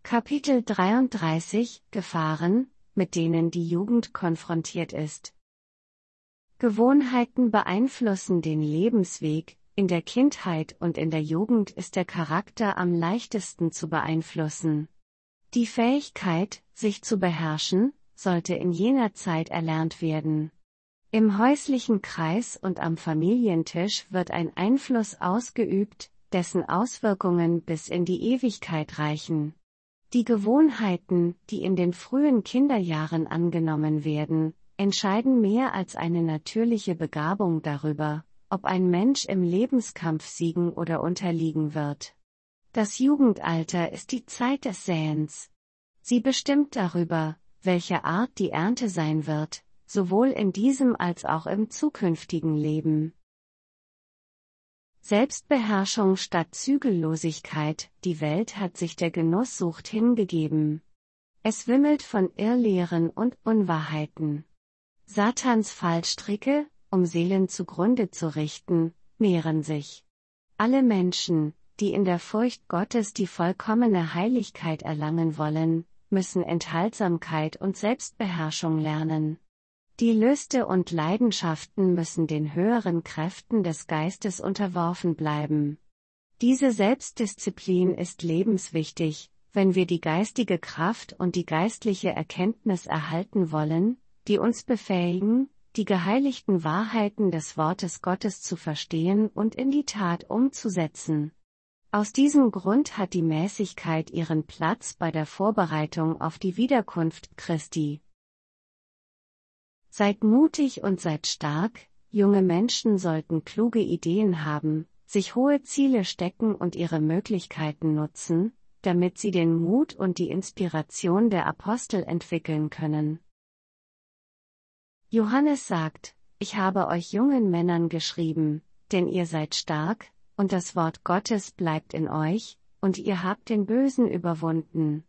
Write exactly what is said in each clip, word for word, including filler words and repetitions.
Kapitel dreiunddreißig Gefahren, mit denen die Jugend konfrontiert ist. Gewohnheiten beeinflussen den Lebensweg. In der Kindheit und in der Jugend ist der Charakter am leichtesten zu beeinflussen. Die Fähigkeit, sich zu beherrschen, sollte in jener Zeit erlernt werden. Im häuslichen Kreis und am Familientisch wird ein Einfluss ausgeübt, dessen Auswirkungen bis in die Ewigkeit reichen. Die Gewohnheiten, die in den frühen Kinderjahren angenommen werden, entscheiden mehr als eine natürliche Begabung darüber, ob ein Mensch im Lebenskampf siegen oder unterliegen wird. Das Jugendalter ist die Zeit des Säens. Sie bestimmt darüber, welche Art die Ernte sein wird, sowohl in diesem als auch im zukünftigen Leben. Selbstbeherrschung statt Zügellosigkeit. Die Welt hat sich der Genusssucht hingegeben. Es wimmelt von Irrlehren und Unwahrheiten. Satans Fallstricke, um Seelen zugrunde zu richten, mehren sich. Alle Menschen, die in der Furcht Gottes die vollkommene Heiligkeit erlangen wollen, müssen Enthaltsamkeit und Selbstbeherrschung lernen. Die Lüste und Leidenschaften müssen den höheren Kräften des Geistes unterworfen bleiben. Diese Selbstdisziplin ist lebenswichtig, wenn wir die geistige Kraft und die geistliche Erkenntnis erhalten wollen, die uns befähigen, die geheiligten Wahrheiten des Wortes Gottes zu verstehen und in die Tat umzusetzen. Aus diesem Grund hat die Mäßigkeit ihren Platz bei der Vorbereitung auf die Wiederkunft Christi. Seid mutig und seid stark, junge Menschen sollten kluge Ideen haben, sich hohe Ziele stecken und ihre Möglichkeiten nutzen, damit sie den Mut und die Inspiration der Apostel entwickeln können. Johannes sagt, ich habe euch jungen Männern geschrieben, denn ihr seid stark, und das Wort Gottes bleibt in euch, und ihr habt den Bösen überwunden.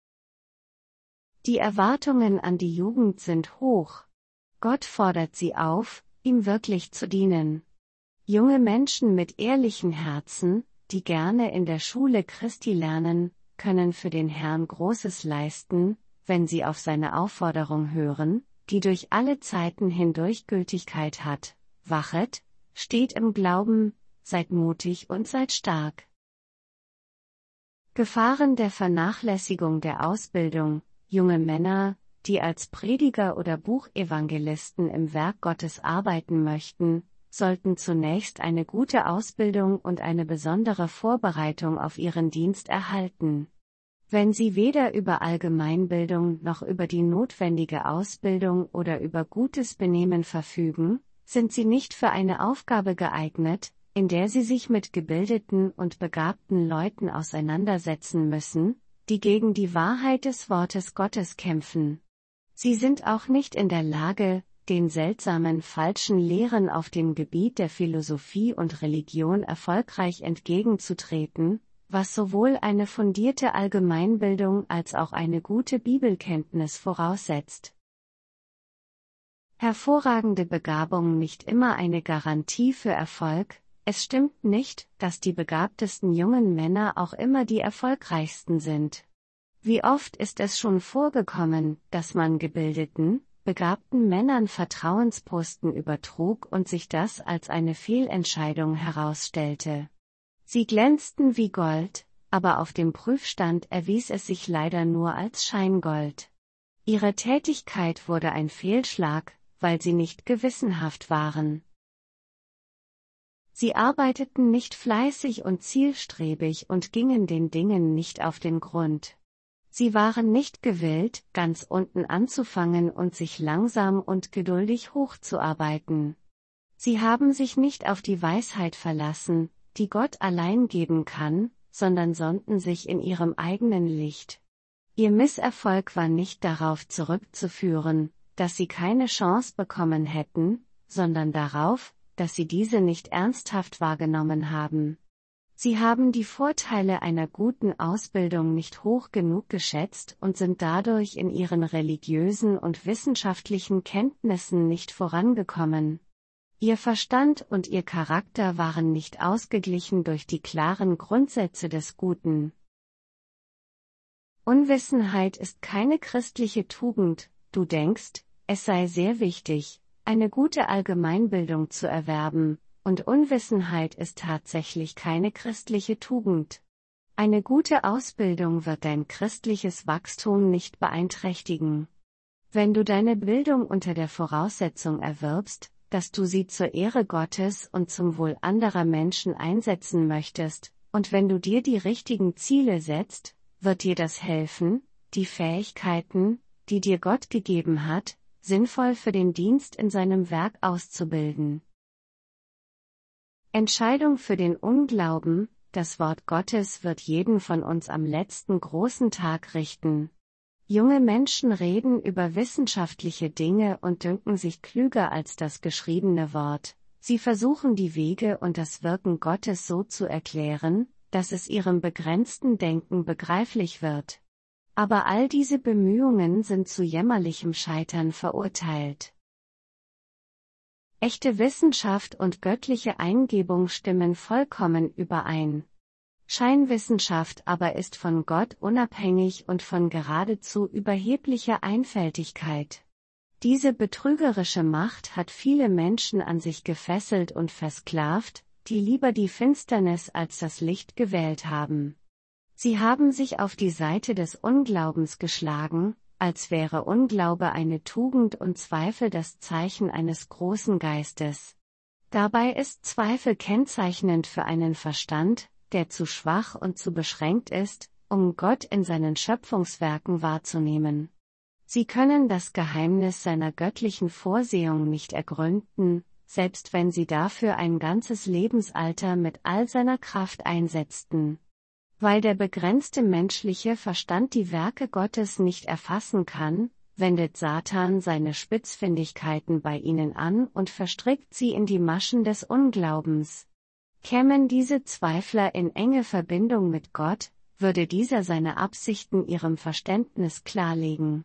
Die Erwartungen an die Jugend sind hoch. Gott fordert sie auf, ihm wirklich zu dienen. Junge Menschen mit ehrlichen Herzen, die gerne in der Schule Christi lernen, können für den Herrn Großes leisten, wenn sie auf seine Aufforderung hören, die durch alle Zeiten hindurch Gültigkeit hat. Wachet, steht im Glauben, seid mutig und seid stark. Gefahren der Vernachlässigung der Ausbildung. Junge Männer, die als Prediger oder Buchevangelisten im Werk Gottes arbeiten möchten, sollten zunächst eine gute Ausbildung und eine besondere Vorbereitung auf ihren Dienst erhalten. Wenn sie weder über Allgemeinbildung noch über die notwendige Ausbildung oder über gutes Benehmen verfügen, sind sie nicht für eine Aufgabe geeignet, in der sie sich mit gebildeten und begabten Leuten auseinandersetzen müssen, die gegen die Wahrheit des Wortes Gottes kämpfen. Sie sind auch nicht in der Lage, den seltsamen falschen Lehren auf dem Gebiet der Philosophie und Religion erfolgreich entgegenzutreten, was sowohl eine fundierte Allgemeinbildung als auch eine gute Bibelkenntnis voraussetzt. Hervorragende Begabung nicht immer eine Garantie für Erfolg. Es stimmt nicht, dass die begabtesten jungen Männer auch immer die erfolgreichsten sind. Wie oft ist es schon vorgekommen, dass man gebildeten, begabten Männern Vertrauensposten übertrug und sich das als eine Fehlentscheidung herausstellte. Sie glänzten wie Gold, aber auf dem Prüfstand erwies es sich leider nur als Scheingold. Ihre Tätigkeit wurde ein Fehlschlag, weil sie nicht gewissenhaft waren. Sie arbeiteten nicht fleißig und zielstrebig und gingen den Dingen nicht auf den Grund. Sie waren nicht gewillt, ganz unten anzufangen und sich langsam und geduldig hochzuarbeiten. Sie haben sich nicht auf die Weisheit verlassen, die Gott allein geben kann, sondern sonnten sich in ihrem eigenen Licht. Ihr Misserfolg war nicht darauf zurückzuführen, dass sie keine Chance bekommen hätten, sondern darauf, dass sie diese nicht ernsthaft wahrgenommen haben. Sie haben die Vorteile einer guten Ausbildung nicht hoch genug geschätzt und sind dadurch in ihren religiösen und wissenschaftlichen Kenntnissen nicht vorangekommen. Ihr Verstand und ihr Charakter waren nicht ausgeglichen durch die klaren Grundsätze des Guten. Unwissenheit ist keine christliche Tugend. Du denkst, es sei sehr wichtig, eine gute Allgemeinbildung zu erwerben, und Unwissenheit ist tatsächlich keine christliche Tugend. Eine gute Ausbildung wird dein christliches Wachstum nicht beeinträchtigen. Wenn du deine Bildung unter der Voraussetzung erwirbst, dass du sie zur Ehre Gottes und zum Wohl anderer Menschen einsetzen möchtest, und wenn du dir die richtigen Ziele setzt, wird dir das helfen, die Fähigkeiten, die dir Gott gegeben hat, sinnvoll für den Dienst in seinem Werk auszubilden. Entscheidung für den Unglauben: Das Wort Gottes wird jeden von uns am letzten großen Tag richten. Junge Menschen reden über wissenschaftliche Dinge und dünken sich klüger als das geschriebene Wort. Sie versuchen die Wege und das Wirken Gottes so zu erklären, dass es ihrem begrenzten Denken begreiflich wird. Aber all diese Bemühungen sind zu jämmerlichem Scheitern verurteilt. Echte Wissenschaft und göttliche Eingebung stimmen vollkommen überein. Scheinwissenschaft aber ist von Gott unabhängig und von geradezu überheblicher Einfältigkeit. Diese betrügerische Macht hat viele Menschen an sich gefesselt und versklavt, die lieber die Finsternis als das Licht gewählt haben. Sie haben sich auf die Seite des Unglaubens geschlagen, als wäre Unglaube eine Tugend und Zweifel das Zeichen eines großen Geistes. Dabei ist Zweifel kennzeichnend für einen Verstand, der zu schwach und zu beschränkt ist, um Gott in seinen Schöpfungswerken wahrzunehmen. Sie können das Geheimnis seiner göttlichen Vorsehung nicht ergründen, selbst wenn sie dafür ein ganzes Lebensalter mit all seiner Kraft einsetzten. Weil der begrenzte menschliche Verstand die Werke Gottes nicht erfassen kann, wendet Satan seine Spitzfindigkeiten bei ihnen an und verstrickt sie in die Maschen des Unglaubens. Kämen diese Zweifler in enge Verbindung mit Gott, würde dieser seine Absichten ihrem Verständnis klarlegen.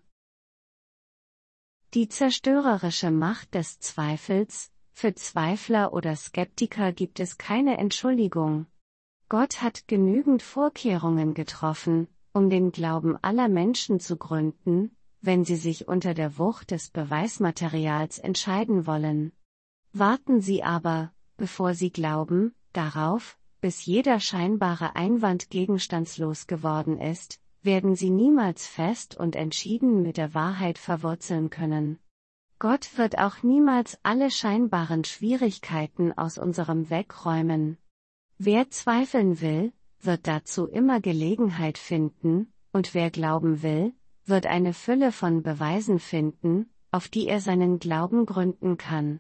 Die zerstörerische Macht des Zweifels: Für Zweifler oder Skeptiker gibt es keine Entschuldigung. Gott hat genügend Vorkehrungen getroffen, um den Glauben aller Menschen zu gründen, wenn sie sich unter der Wucht des Beweismaterials entscheiden wollen. Warten Sie aber, bevor Sie glauben, darauf, bis jeder scheinbare Einwand gegenstandslos geworden ist, werden Sie niemals fest und entschieden mit der Wahrheit verwurzeln können. Gott wird auch niemals alle scheinbaren Schwierigkeiten aus unserem Weg räumen. Wer zweifeln will, wird dazu immer Gelegenheit finden, und wer glauben will, wird eine Fülle von Beweisen finden, auf die er seinen Glauben gründen kann.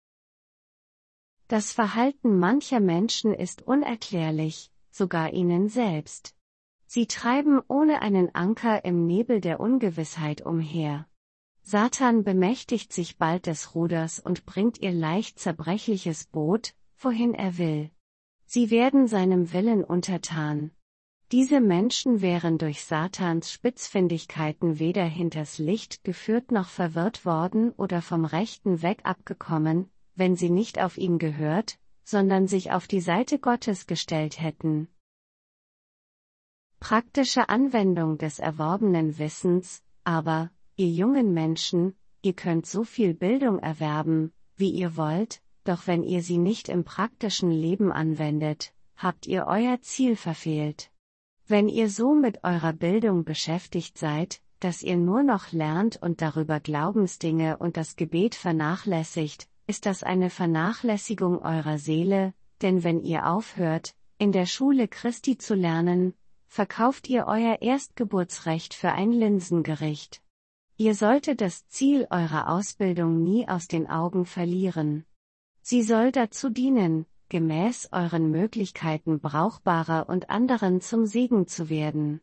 Das Verhalten mancher Menschen ist unerklärlich, sogar ihnen selbst. Sie treiben ohne einen Anker im Nebel der Ungewissheit umher. Satan bemächtigt sich bald des Ruders und bringt ihr leicht zerbrechliches Boot, wohin er will. Sie werden seinem Willen untertan. Diese Menschen wären durch Satans Spitzfindigkeiten weder hinters Licht geführt noch verwirrt worden oder vom rechten Weg abgekommen, wenn sie nicht auf ihn gehört, sondern sich auf die Seite Gottes gestellt hätten. Praktische Anwendung des erworbenen Wissens: Aber, ihr jungen Menschen, ihr könnt so viel Bildung erwerben, wie ihr wollt, doch wenn ihr sie nicht im praktischen Leben anwendet, habt ihr euer Ziel verfehlt. Wenn ihr so mit eurer Bildung beschäftigt seid, dass ihr nur noch lernt und darüber Glaubensdinge und das Gebet vernachlässigt, ist das eine Vernachlässigung eurer Seele, denn wenn ihr aufhört, in der Schule Christi zu lernen, verkauft ihr euer Erstgeburtsrecht für ein Linsengericht. Ihr solltet das Ziel eurer Ausbildung nie aus den Augen verlieren. Sie soll dazu dienen, gemäß euren Möglichkeiten brauchbarer und anderen zum Segen zu werden.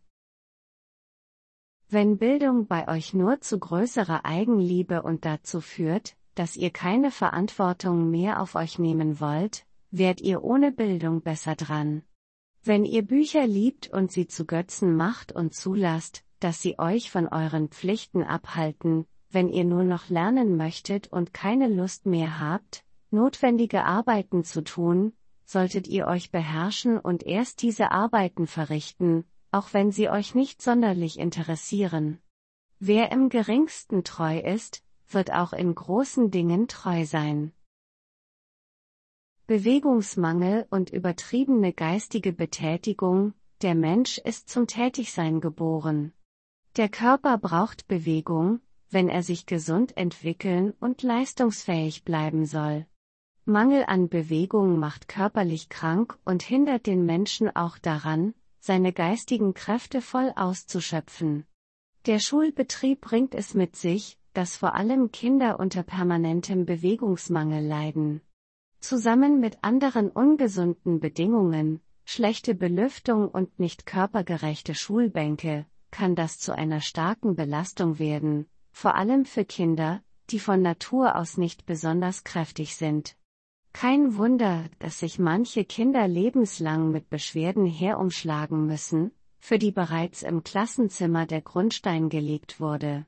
Wenn Bildung bei euch nur zu größerer Eigenliebe und dazu führt, dass ihr keine Verantwortung mehr auf euch nehmen wollt, wärt ihr ohne Bildung besser dran. Wenn ihr Bücher liebt und sie zu Götzen macht und zulasst, dass sie euch von euren Pflichten abhalten, wenn ihr nur noch lernen möchtet und keine Lust mehr habt, notwendige Arbeiten zu tun, solltet ihr euch beherrschen und erst diese Arbeiten verrichten, auch wenn sie euch nicht sonderlich interessieren. Wer im geringsten treu ist, wird auch in großen Dingen treu sein. Bewegungsmangel und übertriebene geistige Betätigung. Der Mensch ist zum Tätigsein geboren. Der Körper braucht Bewegung, wenn er sich gesund entwickeln und leistungsfähig bleiben soll. Mangel an Bewegung macht körperlich krank und hindert den Menschen auch daran, seine geistigen Kräfte voll auszuschöpfen. Der Schulbetrieb bringt es mit sich, dass vor allem Kinder unter permanentem Bewegungsmangel leiden. Zusammen mit anderen ungesunden Bedingungen, schlechte Belüftung und nicht körpergerechte Schulbänke, kann das zu einer starken Belastung werden, vor allem für Kinder, die von Natur aus nicht besonders kräftig sind. Kein Wunder, dass sich manche Kinder lebenslang mit Beschwerden herumschlagen müssen, für die bereits im Klassenzimmer der Grundstein gelegt wurde.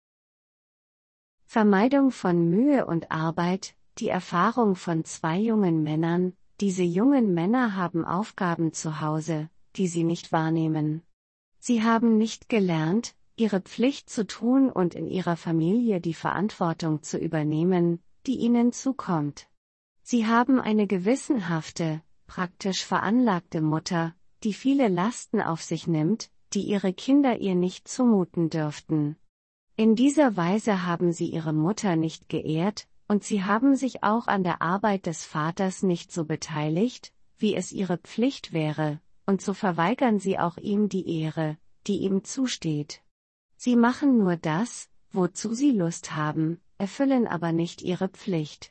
Vermeidung von Mühe und Arbeit. Die Erfahrung von zwei jungen Männern. Diese jungen Männer haben Aufgaben zu Hause, die sie nicht wahrnehmen. Sie haben nicht gelernt, ihre Pflicht zu tun und in ihrer Familie die Verantwortung zu übernehmen, die ihnen zukommt. Sie haben eine gewissenhafte, praktisch veranlagte Mutter, die viele Lasten auf sich nimmt, die ihre Kinder ihr nicht zumuten dürften. In dieser Weise haben sie ihre Mutter nicht geehrt, und sie haben sich auch an der Arbeit des Vaters nicht so beteiligt, wie es ihre Pflicht wäre, und so verweigern sie auch ihm die Ehre, die ihm zusteht. Sie machen nur das, wozu sie Lust haben, erfüllen aber nicht ihre Pflicht.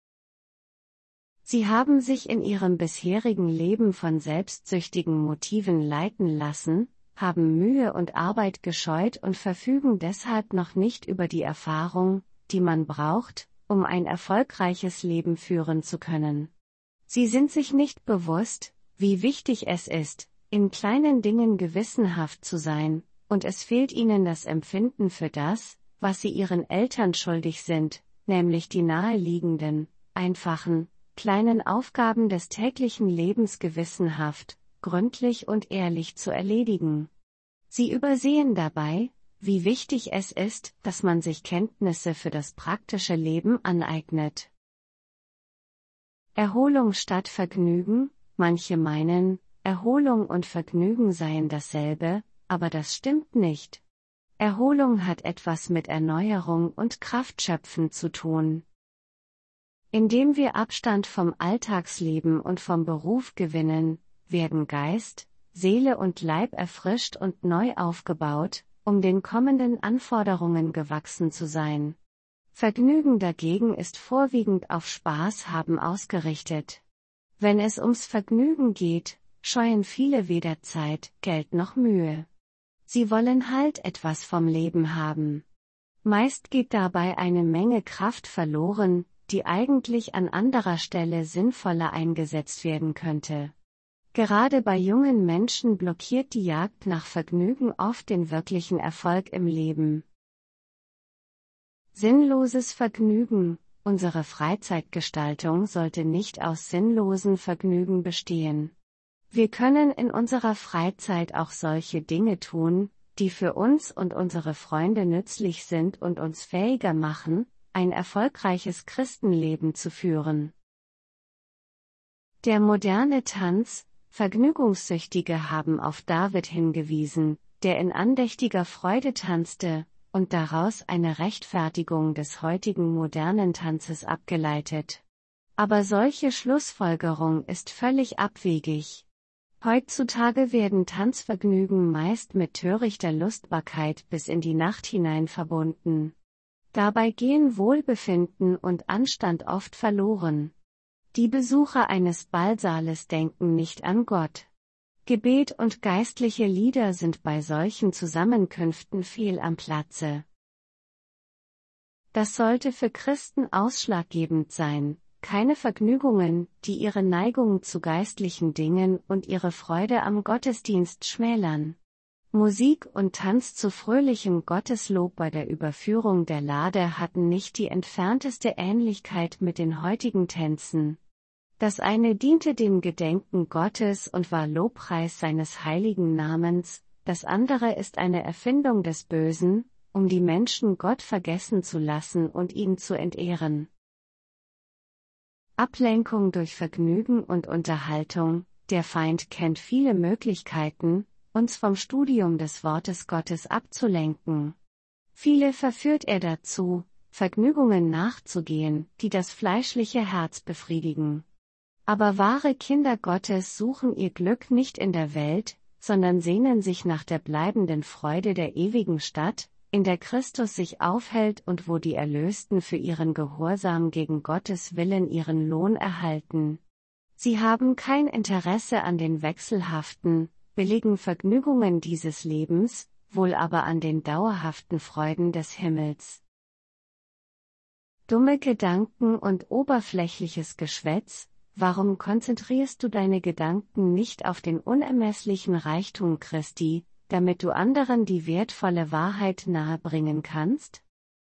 Sie haben sich in ihrem bisherigen Leben von selbstsüchtigen Motiven leiten lassen, haben Mühe und Arbeit gescheut und verfügen deshalb noch nicht über die Erfahrung, die man braucht, um ein erfolgreiches Leben führen zu können. Sie sind sich nicht bewusst, wie wichtig es ist, in kleinen Dingen gewissenhaft zu sein, und es fehlt ihnen das Empfinden für das, was sie ihren Eltern schuldig sind, nämlich die naheliegenden, einfachen, kleinen Aufgaben des täglichen Lebens gewissenhaft, gründlich und ehrlich zu erledigen. Sie übersehen dabei, wie wichtig es ist, dass man sich Kenntnisse für das praktische Leben aneignet. Erholung statt Vergnügen. Manche meinen, Erholung und Vergnügen seien dasselbe, aber das stimmt nicht. Erholung hat etwas mit Erneuerung und Kraftschöpfen zu tun. Indem wir Abstand vom Alltagsleben und vom Beruf gewinnen, werden Geist, Seele und Leib erfrischt und neu aufgebaut, um den kommenden Anforderungen gewachsen zu sein. Vergnügen dagegen ist vorwiegend auf Spaß haben ausgerichtet. Wenn es ums Vergnügen geht, scheuen viele weder Zeit, Geld noch Mühe. Sie wollen halt etwas vom Leben haben. Meist geht dabei eine Menge Kraft verloren, die eigentlich an anderer Stelle sinnvoller eingesetzt werden könnte. Gerade bei jungen Menschen blockiert die Jagd nach Vergnügen oft den wirklichen Erfolg im Leben. Sinnloses Vergnügen. Unsere Freizeitgestaltung sollte nicht aus sinnlosen Vergnügen bestehen. Wir können in unserer Freizeit auch solche Dinge tun, die für uns und unsere Freunde nützlich sind und uns fähiger machen, ein erfolgreiches Christenleben zu führen. Der moderne Tanz. Vergnügungssüchtige haben auf David hingewiesen, der in andächtiger Freude tanzte, und daraus eine Rechtfertigung des heutigen modernen Tanzes abgeleitet. Aber solche Schlussfolgerung ist völlig abwegig. Heutzutage werden Tanzvergnügen meist mit törichter Lustbarkeit bis in die Nacht hinein verbunden. Dabei gehen Wohlbefinden und Anstand oft verloren. Die Besucher eines Ballsaales denken nicht an Gott. Gebet und geistliche Lieder sind bei solchen Zusammenkünften fehl am Platze. Das sollte für Christen ausschlaggebend sein, keine Vergnügungen, die ihre Neigung zu geistlichen Dingen und ihre Freude am Gottesdienst schmälern. Musik und Tanz zu fröhlichem Gotteslob bei der Überführung der Lade hatten nicht die entfernteste Ähnlichkeit mit den heutigen Tänzen. Das eine diente dem Gedenken Gottes und war Lobpreis seines heiligen Namens, das andere ist eine Erfindung des Bösen, um die Menschen Gott vergessen zu lassen und ihn zu entehren. Ablenkung durch Vergnügen und Unterhaltung. Der Feind kennt viele Möglichkeiten, uns vom Studium des Wortes Gottes abzulenken. Viele verführt er dazu, Vergnügungen nachzugehen, die das fleischliche Herz befriedigen. Aber wahre Kinder Gottes suchen ihr Glück nicht in der Welt, sondern sehnen sich nach der bleibenden Freude der ewigen Stadt, in der Christus sich aufhält und wo die Erlösten für ihren Gehorsam gegen Gottes Willen ihren Lohn erhalten. Sie haben kein Interesse an den wechselhaften, billigen Vergnügungen dieses Lebens, wohl aber an den dauerhaften Freuden des Himmels. Dumme Gedanken und oberflächliches Geschwätz. Warum konzentrierst du deine Gedanken nicht auf den unermesslichen Reichtum Christi, damit du anderen die wertvolle Wahrheit nahebringen kannst?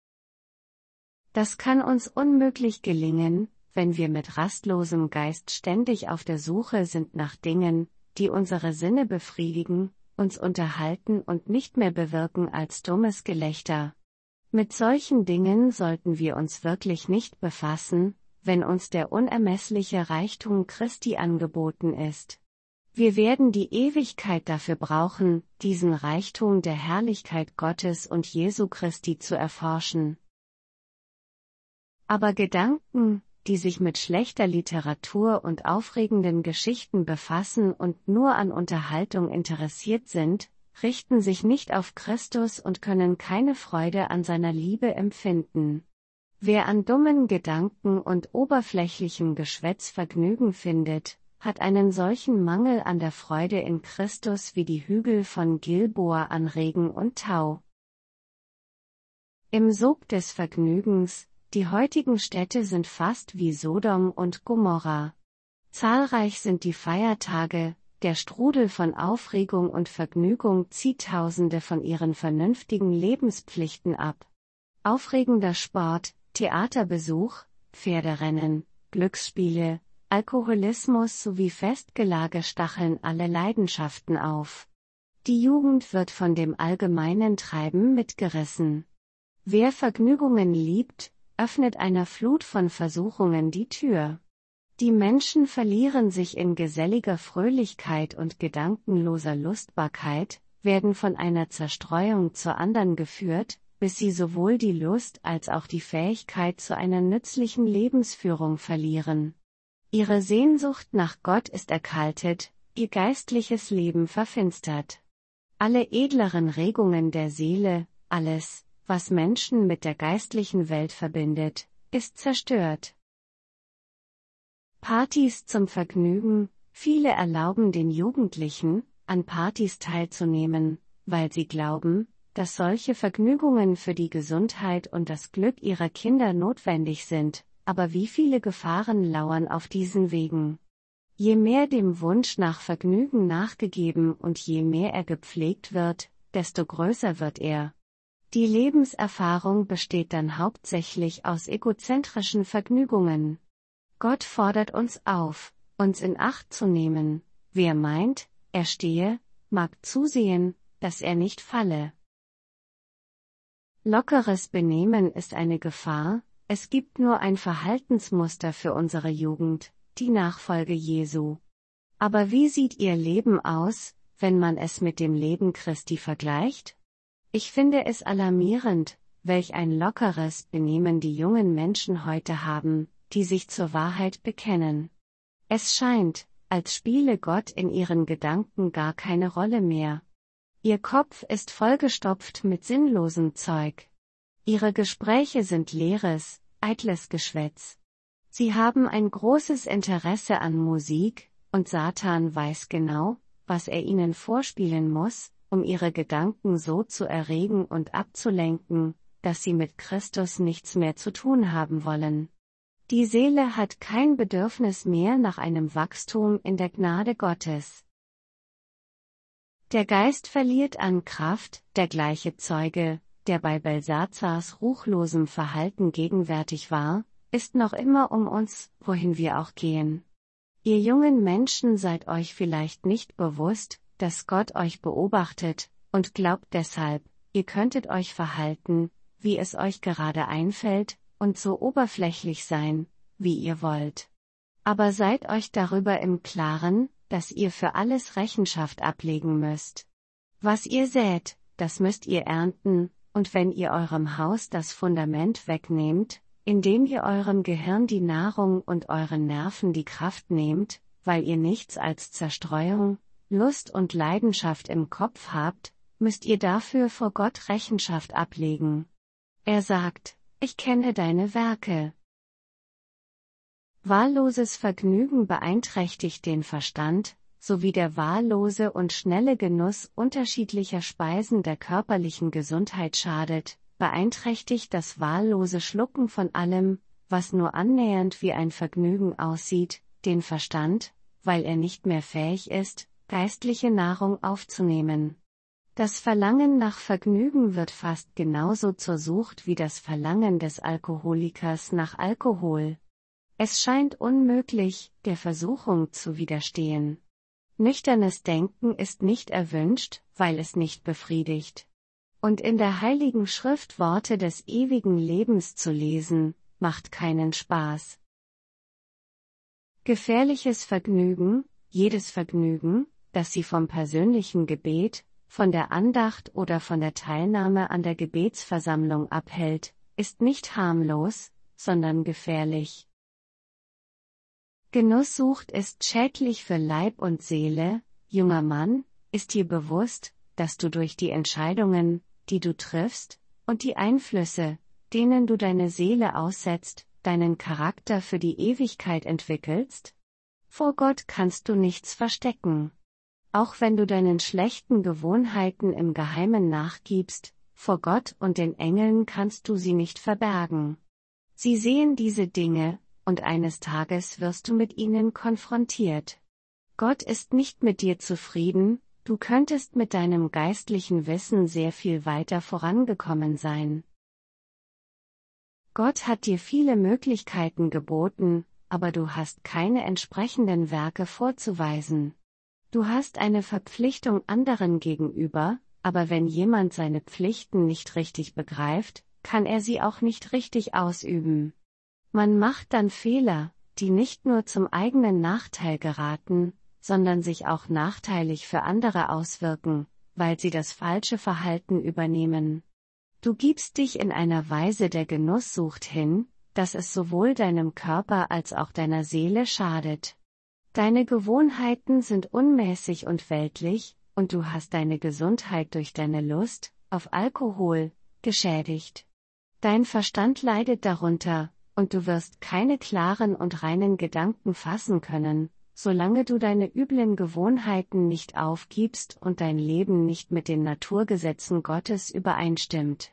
Das kann uns unmöglich gelingen, wenn wir mit rastlosem Geist ständig auf der Suche sind nach Dingen, die unsere Sinne befriedigen, uns unterhalten und nicht mehr bewirken als dummes Gelächter. Mit solchen Dingen sollten wir uns wirklich nicht befassen, wenn uns der unermessliche Reichtum Christi angeboten ist. Wir werden die Ewigkeit dafür brauchen, diesen Reichtum der Herrlichkeit Gottes und Jesu Christi zu erforschen. Aber Gedanken, die sich mit schlechter Literatur und aufregenden Geschichten befassen und nur an Unterhaltung interessiert sind, richten sich nicht auf Christus und können keine Freude an seiner Liebe empfinden. Wer an dummen Gedanken und oberflächlichem Geschwätz Vergnügen findet, hat einen solchen Mangel an der Freude in Christus wie die Hügel von Gilboa an Regen und Tau. Im Sog des Vergnügens, die heutigen Städte sind fast wie Sodom und Gomorra. Zahlreich sind die Feiertage, der Strudel von Aufregung und Vergnügung zieht Tausende von ihren vernünftigen Lebenspflichten ab. Aufregender Sport, Theaterbesuch, Pferderennen, Glücksspiele, Alkoholismus sowie Festgelage stacheln alle Leidenschaften auf. Die Jugend wird von dem allgemeinen Treiben mitgerissen. Wer Vergnügungen liebt, öffnet einer Flut von Versuchungen die Tür. Die Menschen verlieren sich in geselliger Fröhlichkeit und gedankenloser Lustbarkeit, werden von einer Zerstreuung zur anderen geführt, bis sie sowohl die Lust als auch die Fähigkeit zu einer nützlichen Lebensführung verlieren. Ihre Sehnsucht nach Gott ist erkaltet, ihr geistliches Leben verfinstert. Alle edleren Regungen der Seele, alles, was Menschen mit der geistlichen Welt verbindet, ist zerstört. Partys zum Vergnügen. Viele erlauben den Jugendlichen, an Partys teilzunehmen, weil sie glauben, dass solche Vergnügungen für die Gesundheit und das Glück ihrer Kinder notwendig sind, aber wie viele Gefahren lauern auf diesen Wegen? Je mehr dem Wunsch nach Vergnügen nachgegeben und je mehr er gepflegt wird, desto größer wird er. Die Lebenserfahrung besteht dann hauptsächlich aus egozentrischen Vergnügungen. Gott fordert uns auf, uns in Acht zu nehmen. Wer meint, er stehe, mag zusehen, dass er nicht falle. Lockeres Benehmen ist eine Gefahr, es gibt nur ein Verhaltensmuster für unsere Jugend, die Nachfolge Jesu. Aber wie sieht ihr Leben aus, wenn man es mit dem Leben Christi vergleicht? Ich finde es alarmierend, welch ein lockeres Benehmen die jungen Menschen heute haben, die sich zur Wahrheit bekennen. Es scheint, als spiele Gott in ihren Gedanken gar keine Rolle mehr. Ihr Kopf ist vollgestopft mit sinnlosem Zeug. Ihre Gespräche sind leeres, eitles Geschwätz. Sie haben ein großes Interesse an Musik, und Satan weiß genau, was er ihnen vorspielen muss, um ihre Gedanken so zu erregen und abzulenken, dass sie mit Christus nichts mehr zu tun haben wollen. Die Seele hat kein Bedürfnis mehr nach einem Wachstum in der Gnade Gottes. Der Geist verliert an Kraft, der gleiche Zeuge, der bei Belsazars ruchlosem Verhalten gegenwärtig war, ist noch immer um uns, wohin wir auch gehen. Ihr jungen Menschen seid euch vielleicht nicht bewusst, dass Gott euch beobachtet, und glaubt deshalb, ihr könntet euch verhalten, wie es euch gerade einfällt, und so oberflächlich sein, wie ihr wollt. Aber seid euch darüber im Klaren, dass ihr für alles Rechenschaft ablegen müsst. Was ihr sät, das müsst ihr ernten, und wenn ihr eurem Haus das Fundament wegnehmt, indem ihr eurem Gehirn die Nahrung und euren Nerven die Kraft nehmt, weil ihr nichts als Zerstreuung, Lust und Leidenschaft im Kopf habt, müsst ihr dafür vor Gott Rechenschaft ablegen. Er sagt, ich kenne deine Werke. Wahlloses Vergnügen beeinträchtigt den Verstand, sowie der wahllose und schnelle Genuss unterschiedlicher Speisen der körperlichen Gesundheit schadet, beeinträchtigt das wahllose Schlucken von allem, was nur annähernd wie ein Vergnügen aussieht, den Verstand, weil er nicht mehr fähig ist, geistliche Nahrung aufzunehmen. Das Verlangen nach Vergnügen wird fast genauso zur Sucht wie das Verlangen des Alkoholikers nach Alkohol. Es scheint unmöglich, der Versuchung zu widerstehen. Nüchternes Denken ist nicht erwünscht, weil es nicht befriedigt. Und in der Heiligen Schrift Worte des ewigen Lebens zu lesen, macht keinen Spaß. Gefährliches Vergnügen, jedes Vergnügen, das Sie vom persönlichen Gebet, von der Andacht oder von der Teilnahme an der Gebetsversammlung abhält, ist nicht harmlos, sondern gefährlich. Genusssucht ist schädlich für Leib und Seele. Junger Mann, ist dir bewusst, dass du durch die Entscheidungen, die du triffst, und die Einflüsse, denen du deine Seele aussetzt, deinen Charakter für die Ewigkeit entwickelst? Vor Gott kannst du nichts verstecken. Auch wenn du deinen schlechten Gewohnheiten im Geheimen nachgibst, vor Gott und den Engeln kannst du sie nicht verbergen. Sie sehen diese Dinge, und eines Tages wirst du mit ihnen konfrontiert. Gott ist nicht mit dir zufrieden, du könntest mit deinem geistlichen Wissen sehr viel weiter vorangekommen sein. Gott hat dir viele Möglichkeiten geboten, aber du hast keine entsprechenden Werke vorzuweisen. Du hast eine Verpflichtung anderen gegenüber, aber wenn jemand seine Pflichten nicht richtig begreift, kann er sie auch nicht richtig ausüben. Man macht dann Fehler, die nicht nur zum eigenen Nachteil geraten, sondern sich auch nachteilig für andere auswirken, weil sie das falsche Verhalten übernehmen. Du gibst dich in einer Weise der Genusssucht hin, dass es sowohl deinem Körper als auch deiner Seele schadet. Deine Gewohnheiten sind unmäßig und weltlich, und du hast deine Gesundheit durch deine Lust auf Alkohol geschädigt. Dein Verstand leidet darunter, und du wirst keine klaren und reinen Gedanken fassen können, solange du deine üblen Gewohnheiten nicht aufgibst und dein Leben nicht mit den Naturgesetzen Gottes übereinstimmt.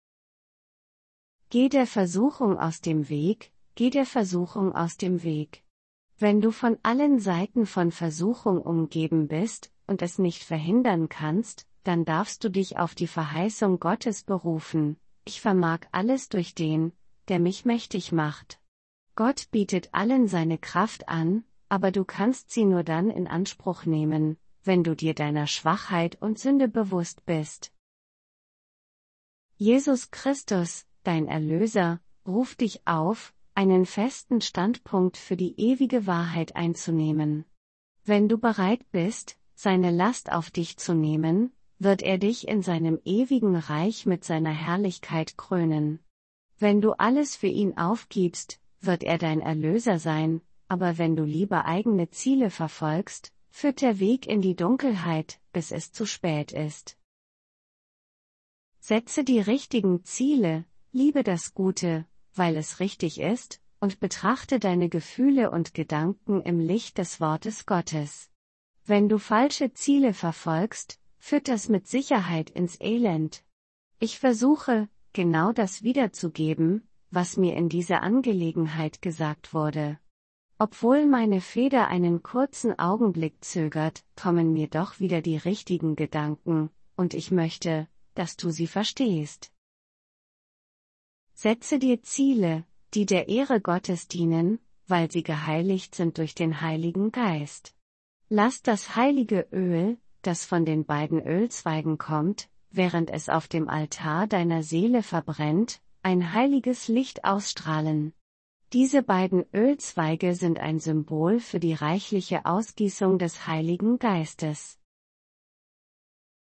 Geh der Versuchung aus dem Weg, geh der Versuchung aus dem Weg. Wenn du von allen Seiten von Versuchung umgeben bist und es nicht verhindern kannst, dann darfst du dich auf die Verheißung Gottes berufen: Ich vermag alles durch den, der mich mächtig macht. Gott bietet allen seine Kraft an, aber du kannst sie nur dann in Anspruch nehmen, wenn du dir deiner Schwachheit und Sünde bewusst bist. Jesus Christus, dein Erlöser, ruft dich auf, einen festen Standpunkt für die ewige Wahrheit einzunehmen. Wenn du bereit bist, seine Last auf dich zu nehmen, wird er dich in seinem ewigen Reich mit seiner Herrlichkeit krönen. Wenn du alles für ihn aufgibst, wird er dein Erlöser sein, aber wenn du lieber eigene Ziele verfolgst, führt der Weg in die Dunkelheit, bis es zu spät ist. Setze die richtigen Ziele, liebe das Gute, weil es richtig ist, und betrachte deine Gefühle und Gedanken im Licht des Wortes Gottes. Wenn du falsche Ziele verfolgst, führt das mit Sicherheit ins Elend. Ich versuche, genau das wiederzugeben, was mir in dieser Angelegenheit gesagt wurde. Obwohl meine Feder einen kurzen Augenblick zögert, kommen mir doch wieder die richtigen Gedanken, und ich möchte, dass du sie verstehst. Setze dir Ziele, die der Ehre Gottes dienen, weil sie geheiligt sind durch den Heiligen Geist. Lass das heilige Öl, das von den beiden Ölzweigen kommt, während es auf dem Altar deiner Seele verbrennt, ein heiliges Licht ausstrahlen. Diese beiden Ölzweige sind ein Symbol für die reichliche Ausgießung des Heiligen Geistes.